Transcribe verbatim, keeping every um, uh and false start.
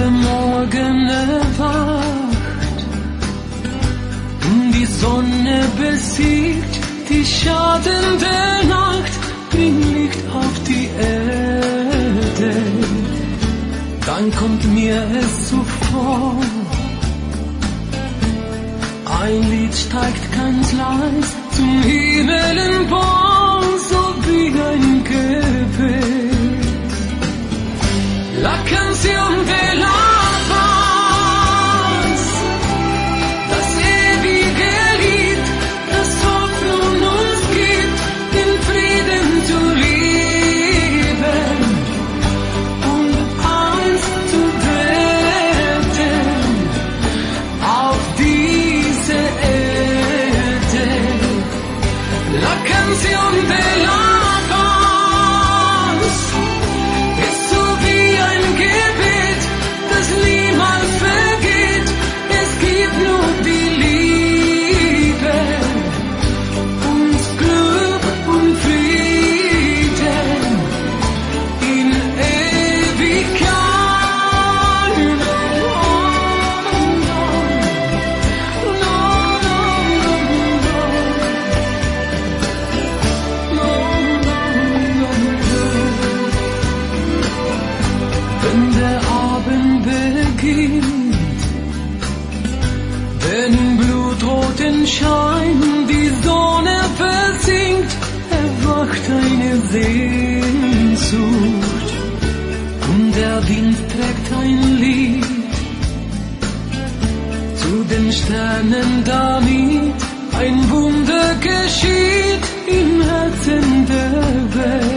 der Morgen erwacht, die Sonne besiegt die Schatten der Nacht, bringt Licht auf die Erde. Dann kommt mir es so vor, ein Lied steigt ganz leis zum Himmel empor, so wie ein Gebet. La canción de la paz, das ewige Lied, das Hoffnung uns gibt, den Frieden zu lieben und eins zu werden auf diese Erde. La canción de la Schein, die Sonne versinkt, erwacht eine Sehnsucht und der Wind trägt ein Lied zu den Sternen, damit ein Wunder geschieht im Herzen der Welt.